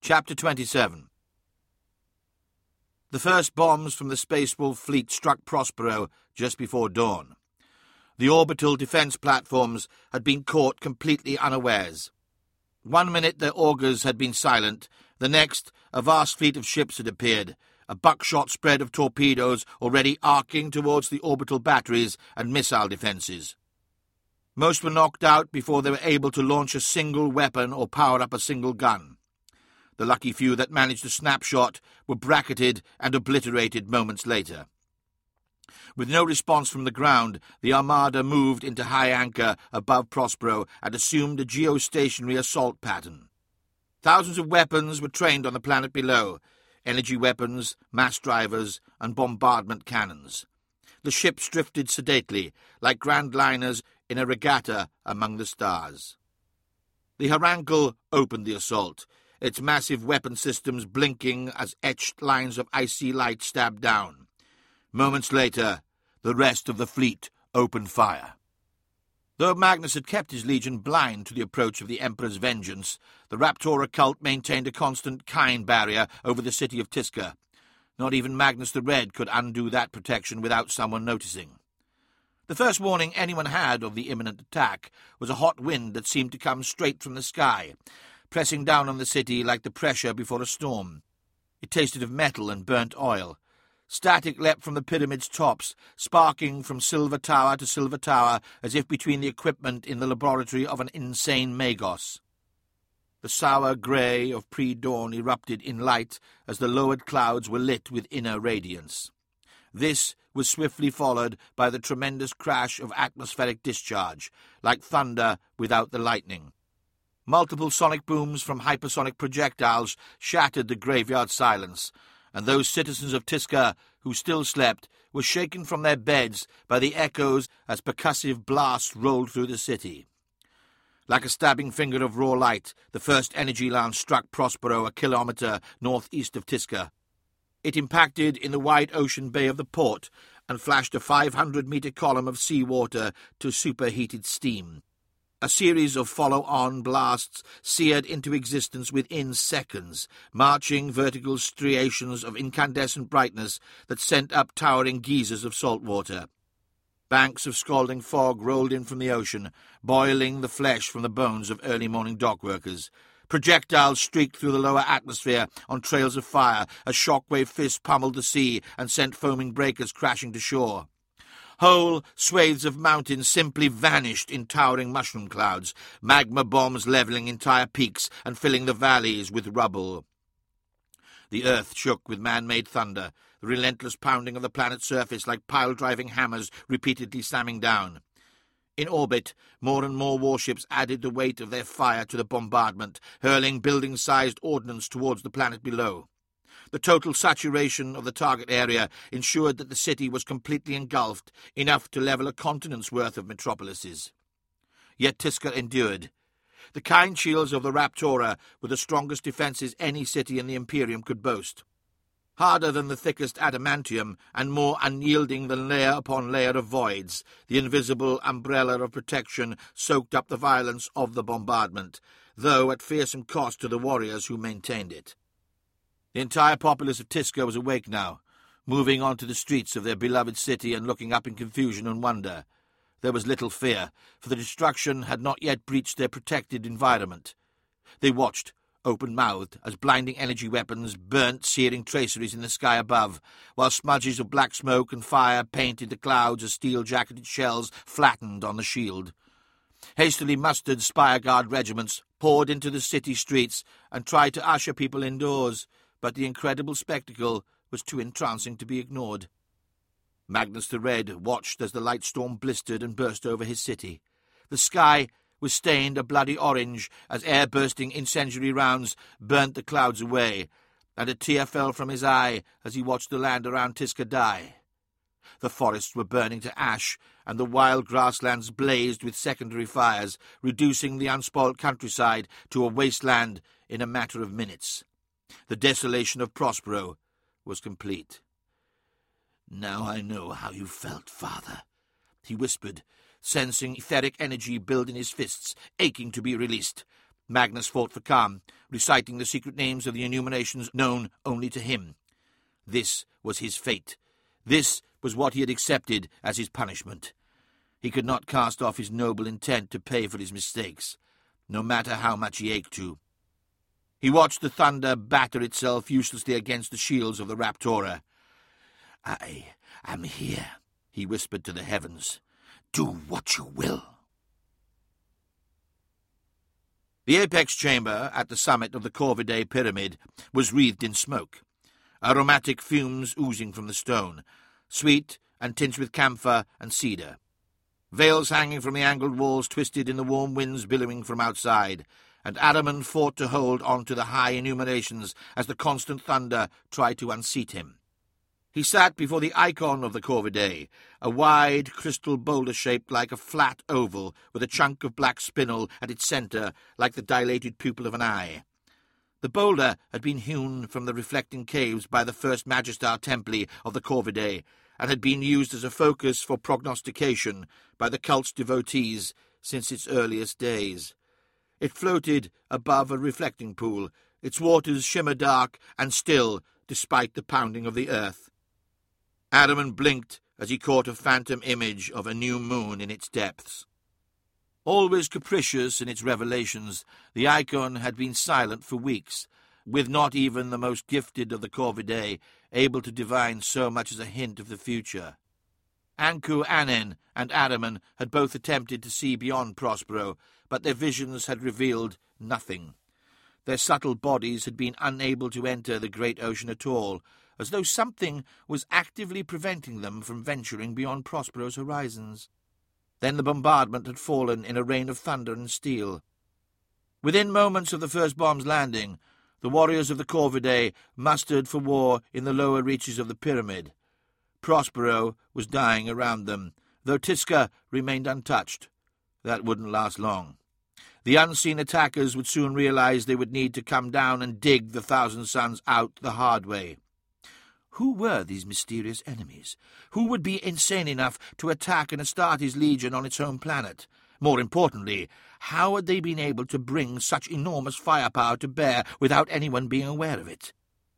Chapter 27. The first bombs from the Space Wolf fleet struck Prospero just before dawn. The orbital defense platforms had been caught completely unawares. 1 minute their augurs had been silent, the next a vast fleet of ships had appeared, a buckshot spread of torpedoes already arcing towards the orbital batteries and missile defenses. Most were knocked out before they were able to launch a single weapon or power up a single gun. The lucky few that managed a snapshot were bracketed and obliterated moments later. With no response from the ground, the Armada moved into high anchor above Prospero and assumed a geostationary assault pattern. Thousands of weapons were trained on the planet below, energy weapons, mass drivers, and bombardment cannons. The ships drifted sedately, like grand liners in a regatta among the stars. The Harangal opened the assault, its massive weapon systems blinking as etched lines of icy light stabbed down. Moments later, the rest of the fleet opened fire. Though Magnus had kept his legion blind to the approach of the Emperor's vengeance, the Raptora cult maintained a constant Kine barrier over the city of Tisca. Not even Magnus the Red could undo that protection without someone noticing. The first warning anyone had of the imminent attack was a hot wind that seemed to come straight from the sky, pressing down on the city like the pressure before a storm. It tasted of metal and burnt oil. Static leapt from the pyramid's tops, sparking from silver tower to silver tower as if between the equipment in the laboratory of an insane Magos. The sour grey of pre-dawn erupted in light as the lowered clouds were lit with inner radiance. This was swiftly followed by the tremendous crash of atmospheric discharge, like thunder without the lightning. Multiple sonic booms from hypersonic projectiles shattered the graveyard silence, and those citizens of Tisca who still slept were shaken from their beds by the echoes as percussive blasts rolled through the city. Like a stabbing finger of raw light, the first energy lance struck Prospero a kilometre northeast of Tisca. It impacted in the wide ocean bay of the port and flashed a 500-metre column of seawater to superheated steam. A series of follow-on blasts seared into existence within seconds, marching vertical striations of incandescent brightness that sent up towering geysers of salt water. Banks of scalding fog rolled in from the ocean, boiling the flesh from the bones of early-morning dockworkers. Projectiles streaked through the lower atmosphere on trails of fire as shockwave fists pummeled the sea and sent foaming breakers crashing to shore. Whole swathes of mountains simply vanished in towering mushroom clouds, magma bombs levelling entire peaks and filling the valleys with rubble. The earth shook with man-made thunder, the relentless pounding of the planet's surface like pile-driving hammers repeatedly slamming down. In orbit, more and more warships added the weight of their fire to the bombardment, hurling building-sized ordnance towards the planet below. The total saturation of the target area ensured that the city was completely engulfed, enough to level a continent's worth of metropolises. Yet Tisca endured. The Kine shields of the Raptora were the strongest defences any city in the Imperium could boast. Harder than the thickest adamantium, and more unyielding than layer upon layer of voids, the invisible umbrella of protection soaked up the violence of the bombardment, though at fearsome cost to the warriors who maintained it. The entire populace of Tisca was awake now, moving onto the streets of their beloved city and looking up in confusion and wonder. There was little fear, for the destruction had not yet breached their protected environment. They watched, open-mouthed, as blinding energy weapons burnt searing traceries in the sky above, while smudges of black smoke and fire painted the clouds as steel-jacketed shells flattened on the shield. Hastily mustered Spire Guard regiments poured into the city streets and tried to usher people indoors, but the incredible spectacle was too entrancing to be ignored. Magnus the Red watched as the light storm blistered and burst over his city. The sky was stained a bloody orange as air-bursting incendiary rounds burnt the clouds away, and a tear fell from his eye as he watched the land around Tisca die. The forests were burning to ash, and the wild grasslands blazed with secondary fires, reducing the unspoilt countryside to a wasteland in a matter of minutes. The desolation of Prospero was complete. "Now I know how you felt, Father," he whispered, sensing etheric energy build in his fists, aching to be released. Magnus fought for calm, reciting the secret names of the illuminations known only to him. This was his fate. This was what he had accepted as his punishment. He could not cast off his noble intent to pay for his mistakes, no matter how much he ached to. He watched the thunder batter itself uselessly against the shields of the Raptora. "I am here," he whispered to the heavens. "Do what you will." The apex chamber at the summit of the Corvidae pyramid was wreathed in smoke, aromatic fumes oozing from the stone, sweet and tinged with camphor and cedar. Veils hanging from the angled walls twisted in the warm winds billowing from outside, and Ahriman fought to hold on to the high illuminations as the constant thunder tried to unseat him. He sat before the icon of the Corvidae, a wide crystal boulder shaped like a flat oval, with a chunk of black spinel at its centre like the dilated pupil of an eye. The boulder had been hewn from the reflecting caves by the first Magister Templi of the Corvidae, and had been used as a focus for prognostication by the cult's devotees since its earliest days. It floated above a reflecting pool, its waters shimmer dark and still despite the pounding of the earth. Ahriman blinked as he caught a phantom image of a new moon in its depths. Always capricious in its revelations, the icon had been silent for weeks, with not even the most gifted of the Corvidae able to divine so much as a hint of the future. Anku Anen and Ahriman had both attempted to see beyond Prospero, but their visions had revealed nothing. Their subtle bodies had been unable to enter the great ocean at all, as though something was actively preventing them from venturing beyond Prospero's horizons. Then the bombardment had fallen in a rain of thunder and steel. Within moments of the first bomb's landing, the warriors of the Corvidae mustered for war in the lower reaches of the pyramid. Prospero was dying around them, though Tisca remained untouched. That wouldn't last long. The unseen attackers would soon realize they would need to come down and dig the Thousand Suns out the hard way. Who were these mysterious enemies? Who would be insane enough to attack an Astartes legion on its home planet? More importantly, how had they been able to bring such enormous firepower to bear without anyone being aware of it?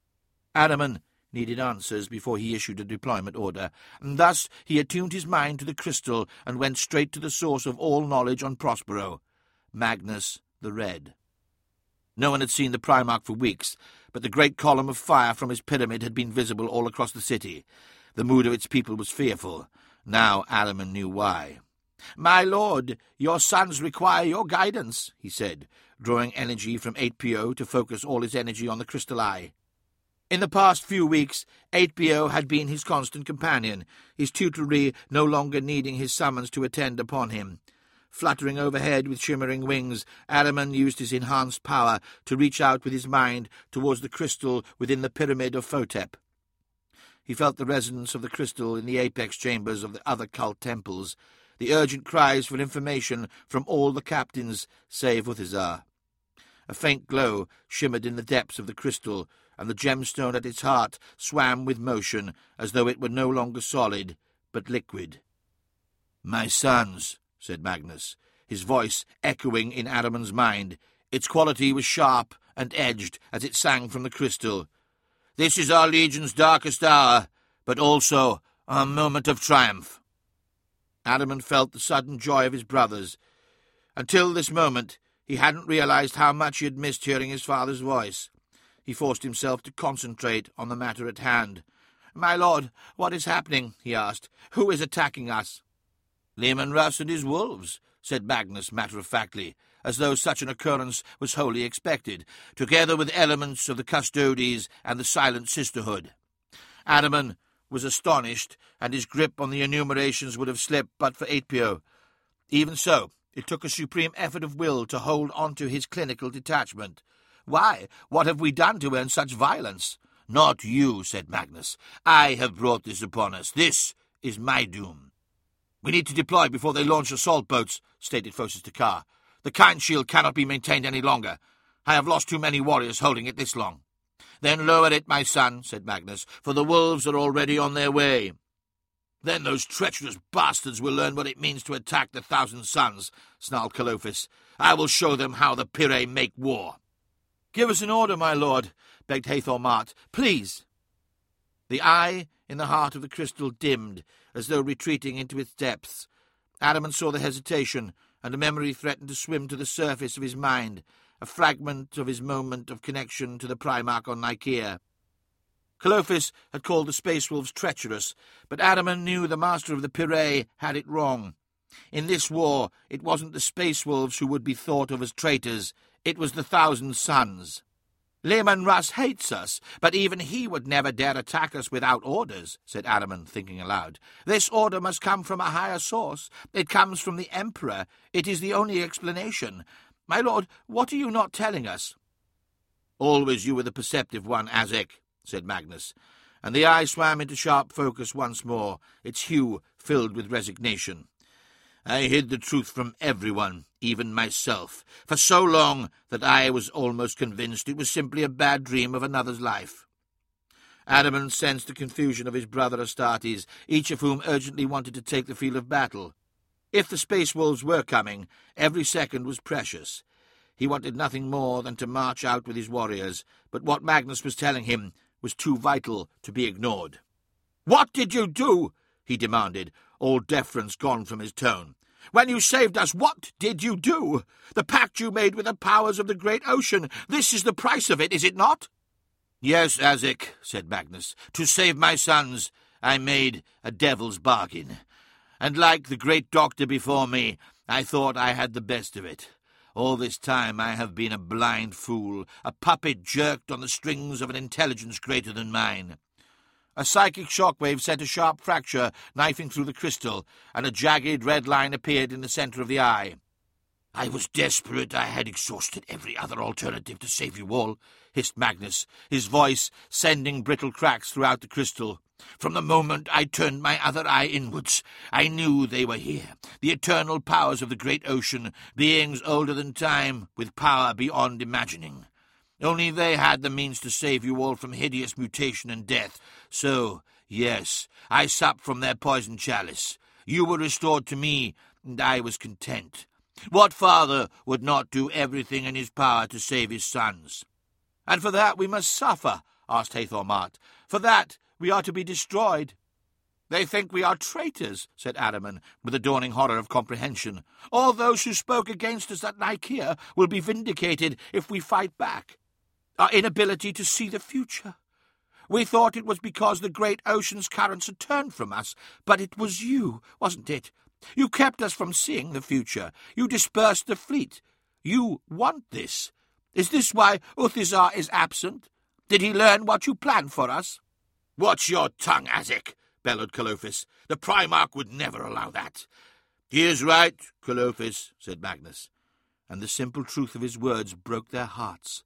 Ahriman needed answers before he issued a deployment order, and thus he attuned his mind to the crystal and went straight to the source of all knowledge on Prospero, Magnus the Red. No one had seen the Primarch for weeks, but the great column of fire from his pyramid had been visible all across the city. The mood of its people was fearful. Now Ahriman knew why. "My lord, your sons require your guidance," he said, drawing energy from 8PO to focus all his energy on the crystal eye. In the past few weeks, 8PO had been his constant companion, his tutelary no longer needing his summons to attend upon him. Fluttering overhead with shimmering wings, Ahriman used his enhanced power to reach out with his mind towards the crystal within the pyramid of Photep. He felt the resonance of the crystal in the apex chambers of the other cult temples, the urgent cries for information from all the captains save Uthizar. A faint glow shimmered in the depths of the crystal, and the gemstone at its heart swam with motion as though it were no longer solid, but liquid. "My sons," said Magnus, his voice echoing in Ahriman's mind. Its quality was sharp and edged as it sang from the crystal. "This is our legion's darkest hour, but also our moment of triumph." Ahriman felt the sudden joy of his brothers. Until this moment, he hadn't realized how much he had missed hearing his father's voice. He forced himself to concentrate on the matter at hand. "My lord, what is happening?" he asked. "Who is attacking us?" "Leman Russ and his wolves," said Magnus matter-of-factly, as though such an occurrence was wholly expected, together with elements of the Custodes and the Silent Sisterhood. Ahriman was astonished, and his grip on the enumerations would have slipped but for 8PO. Even so, it took a supreme effort of will to hold on to his clinical detachment. "Why? What have we done to earn such violence?" "Not you," said Magnus. "I have brought this upon us. This is my doom." "We need to deploy before they launch assault boats," stated Phocis Takar. "The Kind Shield cannot be maintained any longer. I have lost too many warriors holding it this long." "Then lower it, my son," said Magnus, "for the wolves are already on their way." Then those treacherous bastards will learn what it means to attack the Thousand Sons, snarled Colophus. I will show them how the Pirae make war. Give us an order, my lord, begged Hathor Mart. Please. The eye in the heart of the crystal dimmed, as though retreating into its depths. Adamant saw the hesitation, and a memory threatened to swim to the surface of his mind, a fragment of his moment of connection to the Primarch on Nicaea. Colophus had called the Space Wolves treacherous, but Adamant knew the master of the Pirae had it wrong. In this war, it wasn't the Space Wolves who would be thought of as traitors, it was the Thousand Sons. Leman Russ hates us, but even he would never dare attack us without orders, said Adamant, thinking aloud. This order must come from a higher source. It comes from the Emperor. It is the only explanation. My lord, what are you not telling us? Always you were the perceptive one, Azek, said Magnus, and the eye swam into sharp focus once more, its hue filled with resignation. I hid the truth from everyone, even myself, for so long that I was almost convinced it was simply a bad dream of another's life. Adamant sensed the confusion of his brother Astartes, each of whom urgently wanted to take the field of battle. If the Space Wolves were coming, every second was precious. He wanted nothing more than to march out with his warriors, but what Magnus was telling him was too vital to be ignored. "What did you do?" he demanded, all deference gone from his tone. "When you saved us, what did you do? The pact you made with the powers of the great ocean, this is the price of it, is it not?" "Yes, Azek," said Magnus. "To save my sons, I made a devil's bargain. And like the great doctor before me, I thought I had the best of it. All this time I have been a blind fool, a puppet jerked on the strings of an intelligence greater than mine." A psychic shockwave sent a sharp fracture knifing through the crystal, and a jagged red line appeared in the centre of the eye. "I was desperate. I had exhausted every other alternative to save you all," hissed Magnus, his voice sending brittle cracks throughout the crystal. "From the moment I turned my other eye inwards, I knew they were here, the eternal powers of the great ocean, beings older than time, with power beyond imagining. Only they had the means to save you all from hideous mutation and death. So, yes, I supped from their poisoned chalice. You were restored to me, and I was content. What father would not do everything in his power to save his sons?" "And for that we must suffer?" asked Hathor Mart. "For that we are to be destroyed?" "They think we are traitors," said Adamant, with a dawning horror of comprehension. "All those who spoke against us at Nicaea will be vindicated if we fight back. Our inability to see the future. We thought it was because the great ocean's currents had turned from us, but it was you, wasn't it? You kept us from seeing the future. You dispersed the fleet. You want this. Is this why Uthizar is absent? Did he learn what you planned for us?" "Watch your tongue, Azek," bellowed Colophus. "The Primarch would never allow that." "He is right, Colophus," said Magnus, and the simple truth of his words broke their hearts.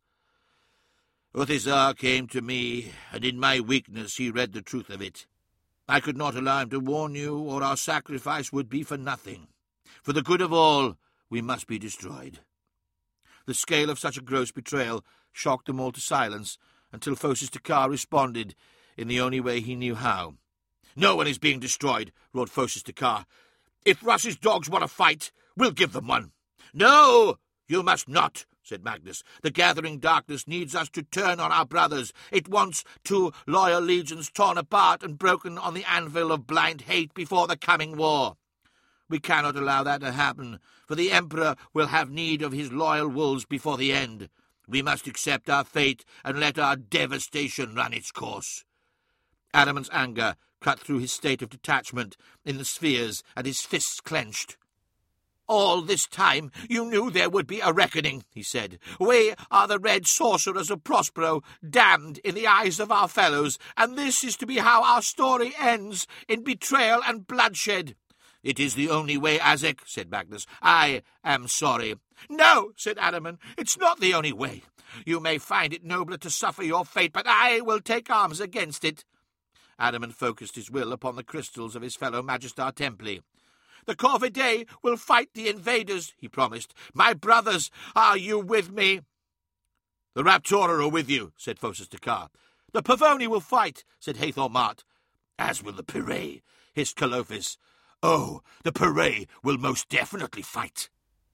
"Uthizar came to me, and in my weakness he read the truth of it. I could not allow him to warn you, or our sacrifice would be for nothing. For the good of all, we must be destroyed." The scale of such a gross betrayal shocked them all to silence, until Phocis Takar responded in the only way he knew how. "No one is being destroyed," roared Phocis Takar. "If Russ's dogs want to fight, we'll give them one." "No, you must not," said Magnus. "The gathering darkness needs us to turn on our brothers. It wants 2 loyal legions torn apart and broken on the anvil of blind hate before the coming war. We cannot allow that to happen, for the Emperor will have need of his loyal wolves before the end. We must accept our fate and let our devastation run its course." Adamant's anger cut through his state of detachment in the spheres, and his fists clenched. "All this time you knew there would be a reckoning," he said. "We are the red sorcerers of Prospero, damned in the eyes of our fellows, and this is to be how our story ends, in betrayal and bloodshed." "It is the only way, Azek," said Magnus. "I am sorry." "No," said Adamant, "it's not the only way. You may find it nobler to suffer your fate, but I will take arms against it." Adamant focused his will upon the crystals of his fellow Magister Templi. "The Corvidae will fight the invaders," he promised. "My brothers, are you with me?" "The Raptora are with you," said Phocis Takar. "The Pavoni will fight," said Hathor Mart. "As will the Pirae," hissed Calophis. "Oh, the Pirae will most definitely fight."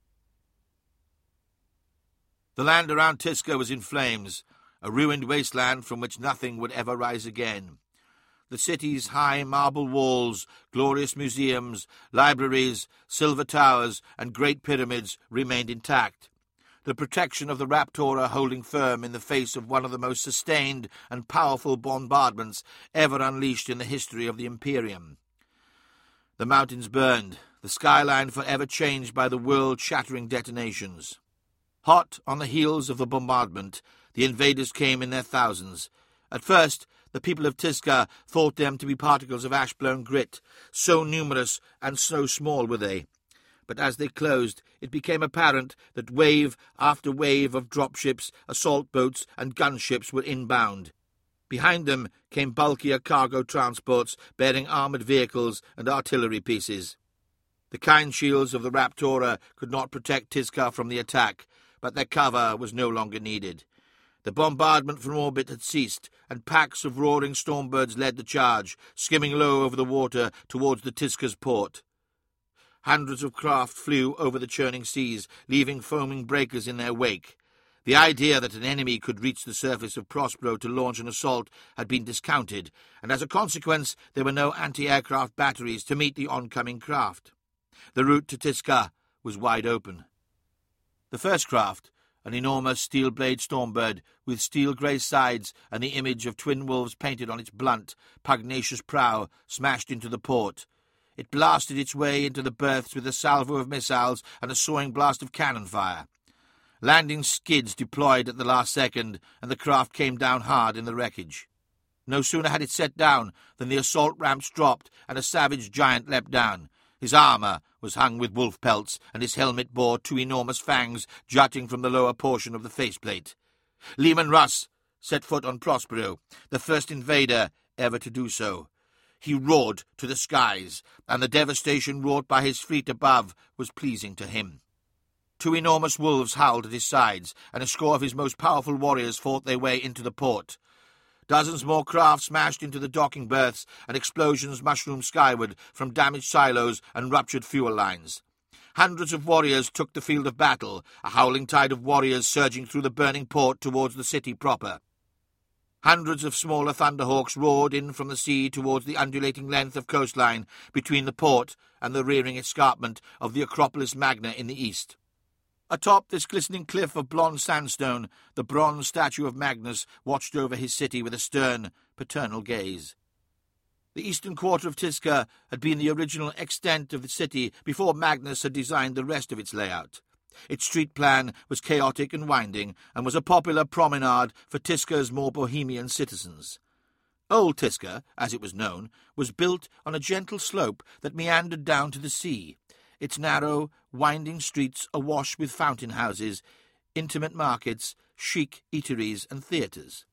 The land around Tisca was in flames, a ruined wasteland from which nothing would ever rise again. The city's high marble walls, glorious museums, libraries, silver towers, and great pyramids remained intact, the protection of the Raptora holding firm in the face of one of the most sustained and powerful bombardments ever unleashed in the history of the Imperium. The mountains burned, the skyline forever changed by the world-shattering detonations. Hot on the heels of the bombardment, the invaders came in their thousands. At first, the people of Tisca thought them to be particles of ash-blown grit, so numerous and so small were they. But as they closed, it became apparent that wave after wave of dropships, assault boats, and gunships were inbound. Behind them came bulkier cargo transports bearing armoured vehicles and artillery pieces. The kind shields of the Raptora could not protect Tisca from the attack, but their cover was no longer needed. The bombardment from orbit had ceased, and packs of roaring stormbirds led the charge, skimming low over the water towards the Tisca's port. Hundreds of craft flew over the churning seas, leaving foaming breakers in their wake. The idea that an enemy could reach the surface of Prospero to launch an assault had been discounted, and as a consequence there were no anti-aircraft batteries to meet the oncoming craft. The route to Tisca was wide open. The first craft, an enormous steel-blade stormbird with steel-grey sides and the image of twin wolves painted on its blunt, pugnacious prow, smashed into the port. It blasted its way into the berths with a salvo of missiles and a soaring blast of cannon fire. Landing skids deployed at the last second, and the craft came down hard in the wreckage. No sooner had it set down than the assault ramps dropped and a savage giant leapt down. His armour was hung with wolf pelts, and his helmet bore two enormous fangs jutting from the lower portion of the faceplate. Leman Russ set foot on Prospero, the first invader ever to do so. He roared to the skies, and the devastation wrought by his fleet above was pleasing to him. Two enormous wolves howled at his sides, and a score of his most powerful warriors fought their way into the port. Dozens more craft smashed into the docking berths, and explosions mushroomed skyward from damaged silos and ruptured fuel lines. Hundreds of warriors took the field of battle, a howling tide of warriors surging through the burning port towards the city proper. Hundreds of smaller Thunderhawks roared in from the sea towards the undulating length of coastline between the port and the rearing escarpment of the Acropolis Magna in the east. Atop this glistening cliff of blonde sandstone, the bronze statue of Magnus watched over his city with a stern, paternal gaze. The eastern quarter of Tisca had been the original extent of the city before Magnus had designed the rest of its layout. Its street plan was chaotic and winding, and was a popular promenade for Tisca's more bohemian citizens. Old Tisca, as it was known, was built on a gentle slope that meandered down to the sea, its narrow, winding streets awash with fountain houses, intimate markets, chic eateries and theatres.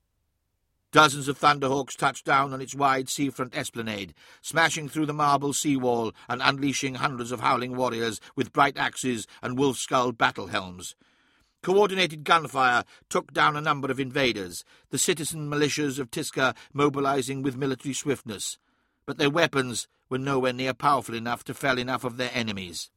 Dozens of Thunderhawks touched down on its wide seafront esplanade, smashing through the marble seawall and unleashing hundreds of howling warriors with bright axes and wolf-skulled battle helms. Coordinated gunfire took down a number of invaders, the citizen militias of Tisca mobilizing with military swiftness, but their weapons were nowhere near powerful enough to fell enough of their enemies.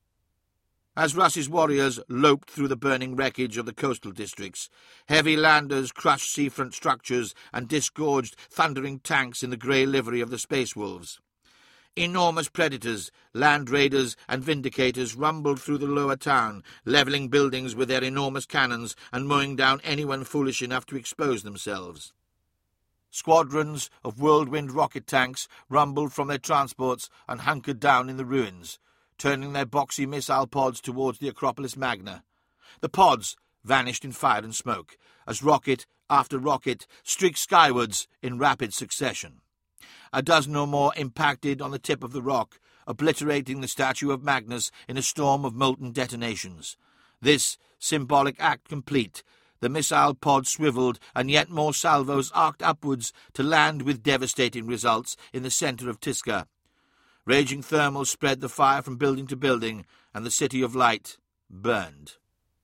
As Russ's warriors loped through the burning wreckage of the coastal districts, heavy landers crushed seafront structures and disgorged thundering tanks in the grey livery of the Space Wolves. Enormous predators, land raiders and vindicators rumbled through the lower town, levelling buildings with their enormous cannons and mowing down anyone foolish enough to expose themselves. Squadrons of whirlwind rocket tanks rumbled from their transports and hunkered down in the ruins, turning their boxy missile pods towards the Acropolis Magna. The pods vanished in fire and smoke, as rocket after rocket streaked skywards in rapid succession. A dozen or more impacted on the tip of the rock, obliterating the statue of Magnus in a storm of molten detonations. This symbolic act complete, the missile pod swiveled, and yet more salvos arced upwards to land with devastating results in the centre of Tisca. Raging thermals spread the fire from building to building, and the City of Light burned.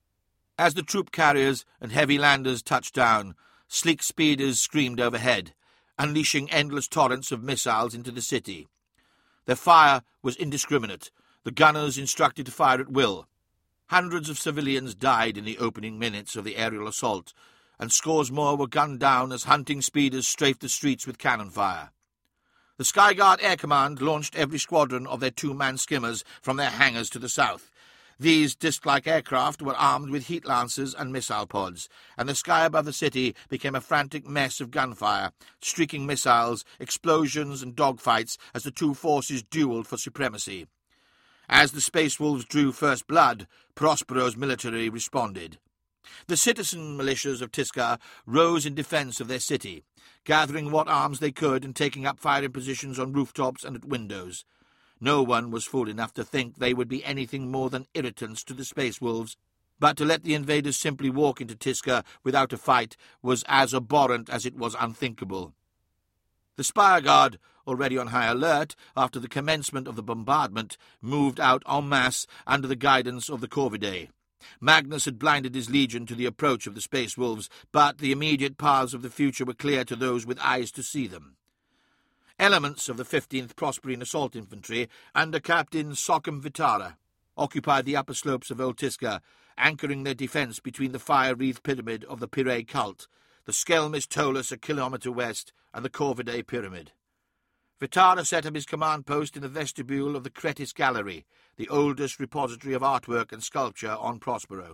As the troop carriers and heavy landers touched down, sleek speeders screamed overhead, unleashing endless torrents of missiles into the city. Their fire was indiscriminate, the gunners instructed to fire at will. Hundreds of civilians died in the opening minutes of the aerial assault, and scores more were gunned down as hunting speeders strafed the streets with cannon fire. The Skyguard Air Command launched every squadron of their two-man skimmers from their hangars to the south. These disc-like aircraft were armed with heat lancers and missile pods, and the sky above the city became a frantic mess of gunfire, streaking missiles, explosions and dogfights as the two forces duelled for supremacy. As the Space Wolves drew first blood, Prospero's military responded. The citizen militias of Tisca rose in defence of their city, gathering what arms they could and taking up firing positions on rooftops and at windows. No one was fool enough to think they would be anything more than irritants to the Space Wolves, but to let the invaders simply walk into Tisca without a fight was as abhorrent as it was unthinkable. The Spire Guard, already on high alert after the commencement of the bombardment, moved out en masse under the guidance of the Corvidae. Magnus had blinded his legion to the approach of the Space Wolves, but the immediate paths of the future were clear to those with eyes to see them. Elements of the 15th Prosperine Assault Infantry, under Captain Sockham Vitara, occupied the upper slopes of Old Tisca, anchoring their defence between the fire-wreathed pyramid of the Piree cult, the Skelmis Tolus a kilometre west, and the Corvidae Pyramid. Vitara set up his command post in the vestibule of the Cretis Gallery, the oldest repository of artwork and sculpture on Prospero.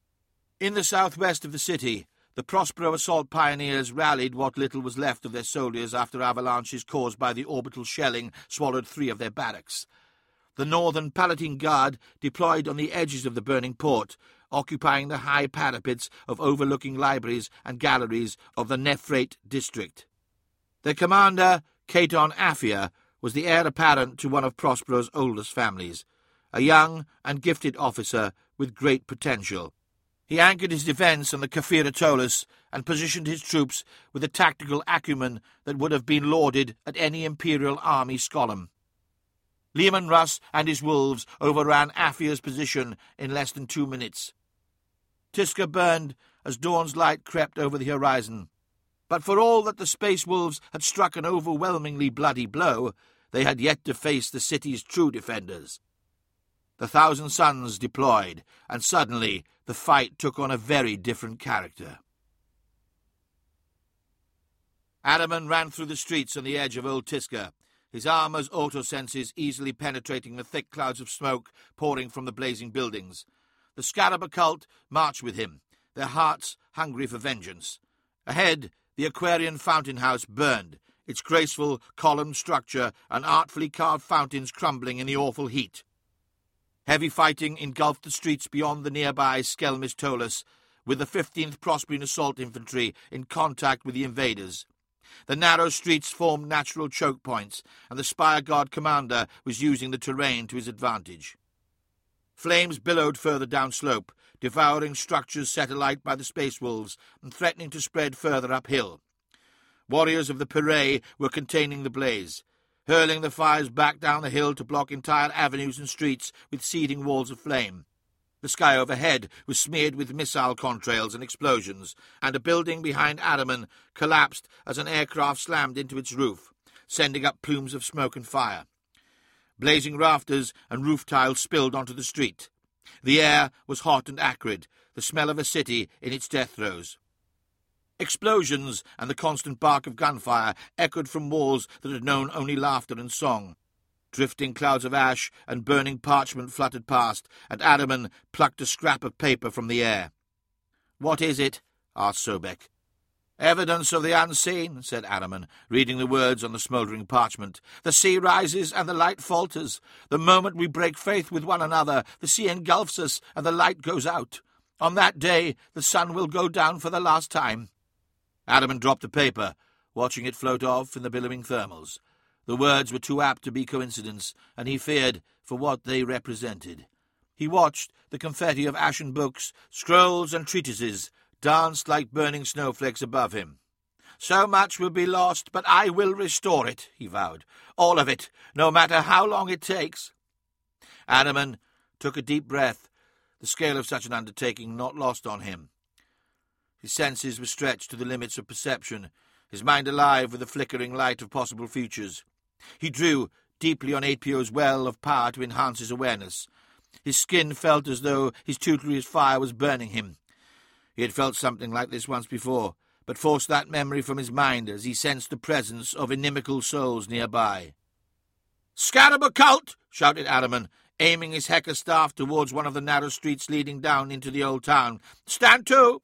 In the southwest of the city, the Prospero assault pioneers rallied what little was left of their soldiers after avalanches caused by the orbital shelling swallowed 3 of their barracks. The Northern Palatine Guard deployed on the edges of the burning port, occupying the high parapets of overlooking libraries and galleries of the Nephrate district. Their commander, Caton Affia, was the heir apparent to one of Prospero's oldest families, a young and gifted officer with great potential. He anchored his defence on the Caphira Tolus and positioned his troops with a tactical acumen that would have been lauded at any Imperial army scolum. Leman Russ and his wolves overran Affia's position in less than 2 minutes. Tisca burned as dawn's light crept over the horizon. But for all that the Space Wolves had struck an overwhelmingly bloody blow, they had yet to face the city's true defenders. The Thousand Suns deployed, and suddenly the fight took on a very different character. Adaman ran through the streets on the edge of Old Tisca, his armour's autosenses easily penetrating the thick clouds of smoke pouring from the blazing buildings. The Scarab occult marched with him, their hearts hungry for vengeance. Ahead, the Aquarian fountain house burned, its graceful column structure and artfully carved fountains crumbling in the awful heat. Heavy fighting engulfed the streets beyond the nearby Skelmis Tolus, with the 15th Prosperine Assault Infantry in contact with the invaders. The narrow streets formed natural choke points, and the Spire Guard commander was using the terrain to his advantage. Flames billowed further downslope, devouring structures set alight by the Space Wolves and threatening to spread further uphill. Warriors of the Piree were containing the blaze, hurling the fires back down the hill to block entire avenues and streets with seething walls of flame. The sky overhead was smeared with missile contrails and explosions, and a building behind Adaman collapsed as an aircraft slammed into its roof, sending up plumes of smoke and fire. Blazing rafters and roof tiles spilled onto the street. The air was hot and acrid, the smell of a city in its death throes. Explosions and the constant bark of gunfire echoed from walls that had known only laughter and song. Drifting clouds of ash and burning parchment fluttered past, and Adaman plucked a scrap of paper from the air. "What is it?" asked Sobek. "Evidence of the unseen," said Adaman, reading the words on the smouldering parchment. "The sea rises and the light falters. The moment we break faith with one another, the sea engulfs us and the light goes out. On that day, the sun will go down for the last time." Adaman dropped the paper, watching it float off in the billowing thermals. The words were too apt to be coincidence, and he feared for what they represented. He watched the confetti of ashen books, scrolls and treatises danced like burning snowflakes above him. "So much will be lost, but I will restore it," he vowed. "All of it, no matter how long it takes." Adaman took a deep breath, the scale of such an undertaking not lost on him. His senses were stretched to the limits of perception, his mind alive with the flickering light of possible futures. He drew deeply on 8PO's well of power to enhance his awareness. His skin felt as though his tutelary fire was burning him. He had felt something like this once before, but forced that memory from his mind as he sensed the presence of inimical souls nearby. "Scarab occult!" shouted Araman, aiming his Hecker staff towards one of the narrow streets leading down into the old town. "Stand to!"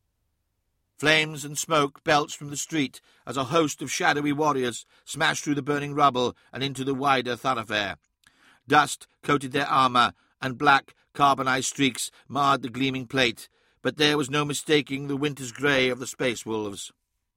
Flames and smoke belched from the street as a host of shadowy warriors smashed through the burning rubble and into the wider thoroughfare. Dust coated their armour, and black, carbonized streaks marred the gleaming plate, but there was no mistaking the winter's grey of the space wolves.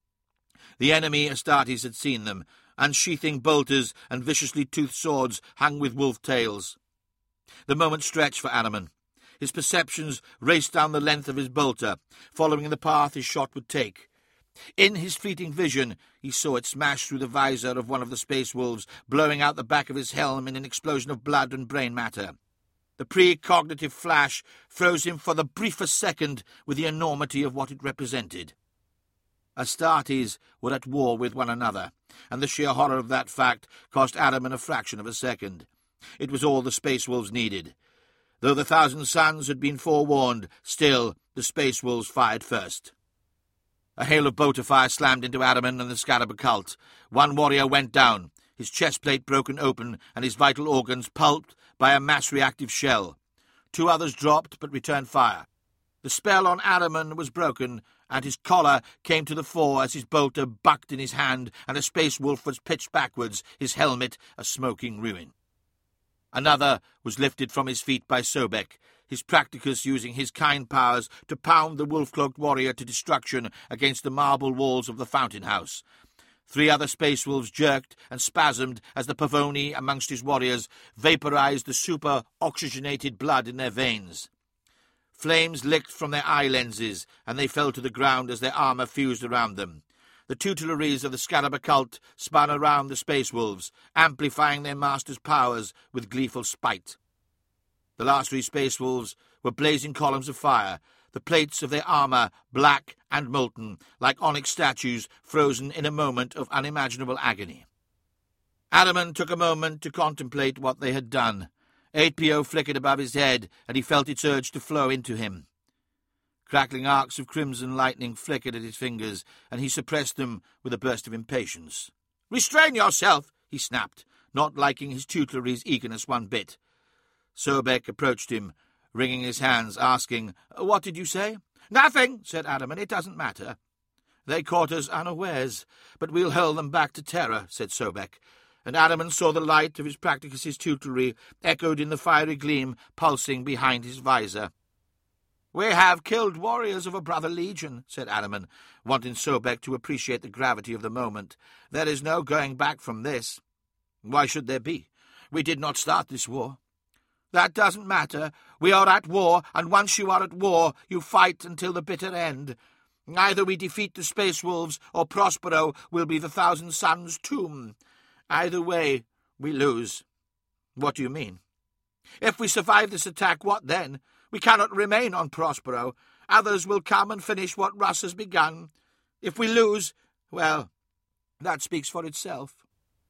The enemy, Astartes had seen them, unsheathing bolters and viciously toothed swords hung with wolf tails. The moment stretched for Araman. His perceptions raced down the length of his bolter, following the path his shot would take. In his fleeting vision, he saw it smash through the visor of one of the space wolves, blowing out the back of his helm in an explosion of blood and brain matter. The precognitive flash froze him for the briefest second with the enormity of what it represented. Astartes were at war with one another, and the sheer horror of that fact cost Araman a fraction of a second. It was all the space wolves needed. Though the Thousand Suns had been forewarned, still the space wolves fired first. A hail of bolter fire slammed into Araman and the Scarab occult. One warrior went down, his chest plate broken open and his vital organs pulped by a mass-reactive shell. 2 others dropped but returned fire. The spell on Araman was broken, and his collar came to the fore as his bolter bucked in his hand and a space wolf was pitched backwards, his helmet a smoking ruin. Another was lifted from his feet by Sobek, his practicus using his kind powers to pound the wolf-cloaked warrior to destruction against the marble walls of the fountain house. 3 other space wolves jerked and spasmed as the Pavoni amongst his warriors vaporized the super-oxygenated blood in their veins. Flames licked from their eye lenses, and they fell to the ground as their armour fused around them. The tutelaries of the Scarab occult spun around the space wolves, amplifying their master's powers with gleeful spite. The last 3 space wolves were blazing columns of fire, the plates of their armour black and molten, like onyx statues frozen in a moment of unimaginable agony. Araman took a moment to contemplate what they had done. 8PO flickered above his head, and he felt its urge to flow into him. Crackling arcs of crimson lightning flickered at his fingers, and he suppressed them with a burst of impatience. "Restrain yourself," he snapped, not liking his tutelary's eagerness one bit. Sobek approached him, wringing his hands, asking, "What did you say?" "Nothing," said Araman. "It doesn't matter." "They caught us unawares, but we'll hurl them back to terror," said Sobek, and Araman saw the light of his practicus's tutelary echoed in the fiery gleam pulsing behind his visor. "We have killed warriors of a brother legion," said Araman, wanting Sobek to appreciate the gravity of the moment. "There is no going back from this." "Why should there be? We did not start this war." "That doesn't matter. We are at war, and once you are at war, you fight until the bitter end. Either we defeat the space wolves, or Prospero will be the Thousand Suns' tomb. Either way, we lose." "What do you mean?" "If we survive this attack, what then? We cannot remain on Prospero. Others will come and finish what Russ has begun. If we lose, well, that speaks for itself."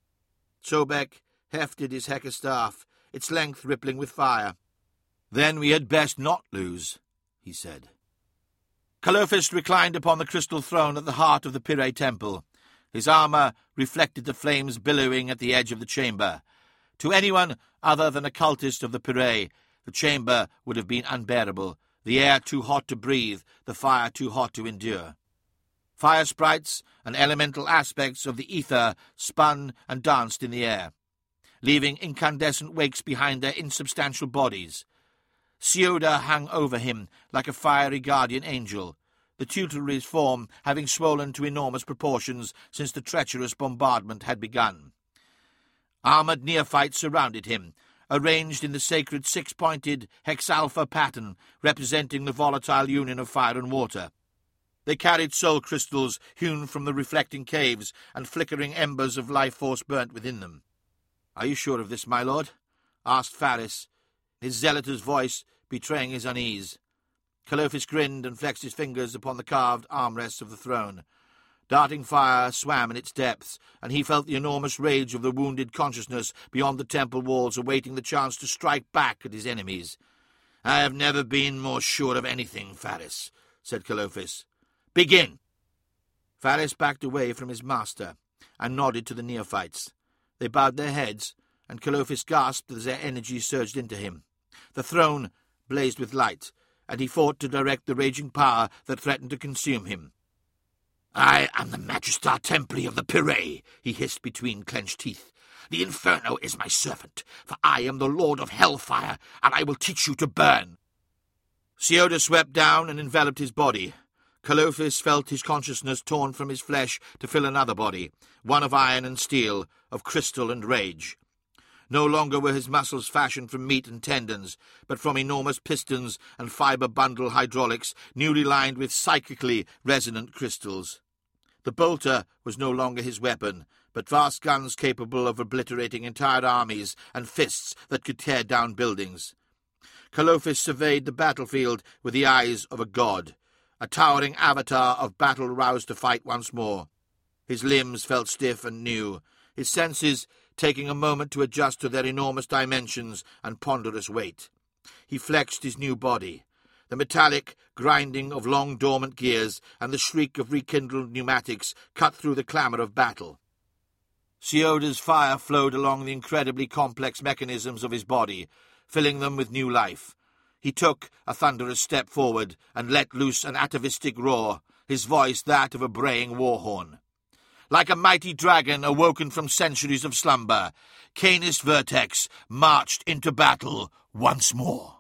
Sobek hefted his Hecker staff, its length rippling with fire. "Then we had best not lose," he said. Calophist reclined upon the crystal throne at the heart of the Pirrhae temple. His armour reflected the flames billowing at the edge of the chamber. To anyone other than a cultist of the Pirrhae, the chamber would have been unbearable, the air too hot to breathe, the fire too hot to endure. Fire sprites and elemental aspects of the ether spun and danced in the air, leaving incandescent wakes behind their insubstantial bodies. Sioda hung over him like a fiery guardian angel, the tutelary's form having swollen to enormous proportions since the treacherous bombardment had begun. Armoured neophytes surrounded him, arranged in the sacred 6-pointed hexalpha pattern representing the volatile union of fire and water. They carried soul crystals hewn from the reflecting caves and flickering embers of life force burnt within them. "Are you sure of this, my lord?" asked Faris, his zealot's voice betraying his unease. Calophis grinned and flexed his fingers upon the carved armrests of the throne. Darting fire swam in its depths, and he felt the enormous rage of the wounded consciousness beyond the temple walls awaiting the chance to strike back at his enemies. "I have never been more sure of anything, Faris," said Calophis. "Begin!" Faris backed away from his master and nodded to the neophytes. They bowed their heads, and Calophis gasped as their energy surged into him. The throne blazed with light, and he fought to direct the raging power that threatened to consume him. "I am the Magister Templi of the Pyrrhae," he hissed between clenched teeth. "The Inferno is my servant, for I am the Lord of Hellfire, and I will teach you to burn." Sioda swept down and enveloped his body. Calophis felt his consciousness torn from his flesh to fill another body, one of iron and steel, of crystal and rage. No longer were his muscles fashioned from meat and tendons, but from enormous pistons and fibre-bundle hydraulics newly lined with psychically resonant crystals. The bolter was no longer his weapon, but vast guns capable of obliterating entire armies and fists that could tear down buildings. Calophis surveyed the battlefield with the eyes of a god, a towering avatar of battle roused to fight once more. His limbs felt stiff and new, his senses taking a moment to adjust to their enormous dimensions and ponderous weight. He flexed his new body. The metallic grinding of long dormant gears and the shriek of rekindled pneumatics cut through the clamour of battle. Sioda's fire flowed along the incredibly complex mechanisms of his body, filling them with new life. He took a thunderous step forward and let loose an atavistic roar, his voice that of a braying war horn. Like a mighty dragon awoken from centuries of slumber, Canis Vertex marched into battle once more.